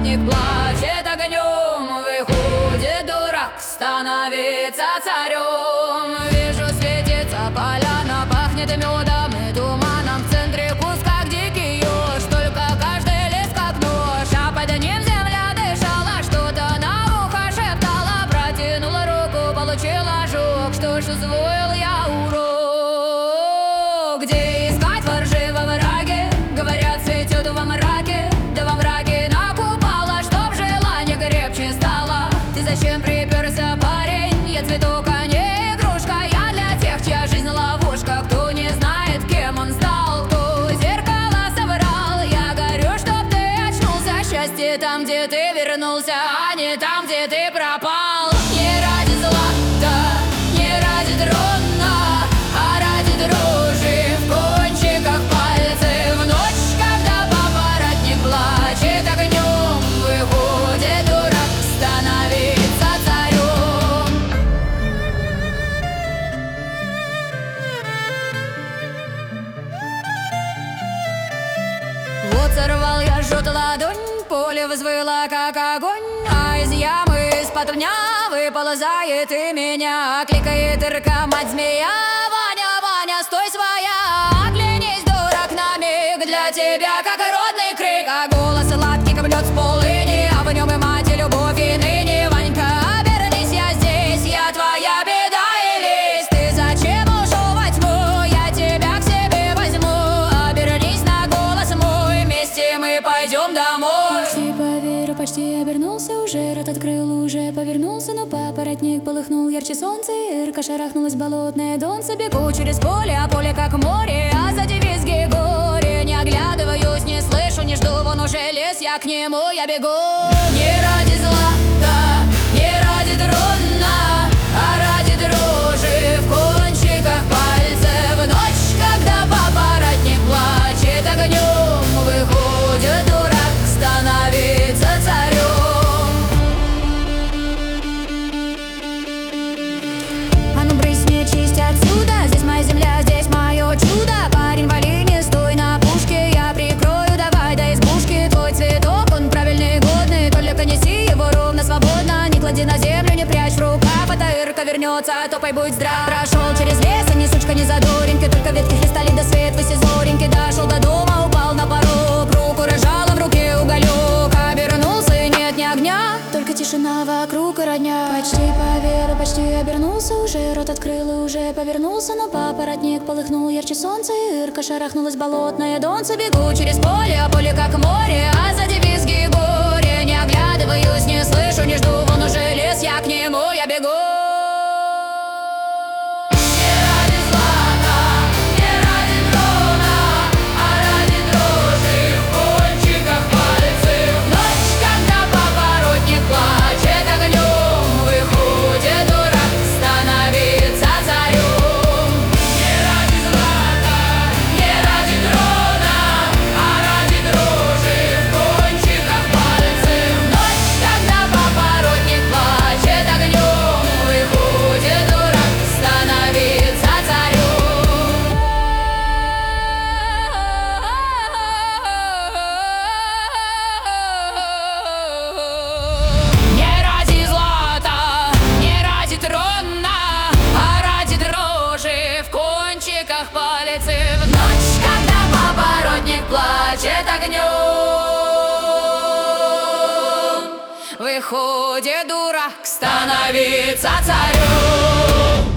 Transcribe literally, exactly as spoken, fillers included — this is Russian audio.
папоротник плачет огнем. Выходит дурак, становится царем. Вижу, светится поляна, пахнет медом и туманом. В центре куст, как дикий еж, только каждый лес как нож. А под ним земля дышала, что-то на ухо шептала. Протянула руку, получила ожог, что ж усвоил я урок. Где искать воржи во враге? Говорят, цветет во мраке. Да во мраке накупала, чтоб желание крепче стало. Ты зачем приперся, парень? Я цветок, а не игрушка. Я для тех, чья жизнь ловушка. Кто не знает, кем он стал, кто зеркало собрал. Я горю, чтоб ты очнулся. Счастье там, где ты вернулся, а не там, где ты пропал. Не ради злата, не ради трона, а ради дружи в кончиках пальцев. В ночь, когда папоротник плачет огнем, выходит дурак, становится царем. Вот сорвал я жжет ладонь, поле взвыло, как огонь. А из ямы, из-под пня выползает и меня кликает рка мать змея. Ваня, Ваня, стой своя, оглянись, дурак, на миг. Для тебя, как родный крик, а голос сладкий, как лед с полыни, а в нем и мать, и любовь, и ныне. Ванька, обернись, я здесь, я твоя беда и лезь. Ты зачем ушел во тьму? Я тебя к себе возьму. Обернись на голос мой, вместе мы пойдем домой. Почти поверю, почти обернулся уже, рот открыл, уже повернулся, но папоротник полыхнул ярче солнца. Ирка шарахнулась болотная донца. Бегу через поле, а поле как море, а сзади визги горе. Не оглядываюсь, не слышу, не жду, вон уже лес, я к нему, я бегу. Не ради злата, не ради трона, а ради дружи в кончиках пальцев. В ночь, когда папоротник плачет огнем, выходит дурак, становится царем. А ну брысь, не чисть отсюда, здесь моя земля, здесь мое чудо. Парень, вали, не стой на пушке, я прикрою, давай до избушки. Твой цветок, он правильный, годный, только неси его ровно, свободно. Не клади на землю, не прячь в рукав, эта Ирка вернется, топай, будь здрав. Прошел через лес, а ни сучка, ни задоринки, только ветки хлестали до свет, выси зореньки. Дошел до дома, упал на порог, руку рожала в руке уголек. Обернулся, и нет ни огня, только тишина вокруг и родня. Почти поверил, почти обернулся уже, рот открыл и уже повернулся, но папоротник полыхнул ярче солнца. Ирка шарахнулась болотная донца. Бегу через поле, а поле как море, а сзади визги горе. Не оглядываюсь, не слышу, не жду, вон уже лес, я к нему, я бегу. Не ради злата, не ради трона, а ради дружи в кончиках пальцев. В ночь, когда папоротник плачет огнем, выходит дурак, становится царем. Не ради злата, не ради трона, а ради дружи в кончиках пальцев. В ночь, когда папоротник плачет огнем, выходит дурак, становится царем. Не ради злата, не ради трона, а ради дрожи в кончиках пальцев. В ночь, когда папоротник плачет огнем, выходит дурак, становится царем.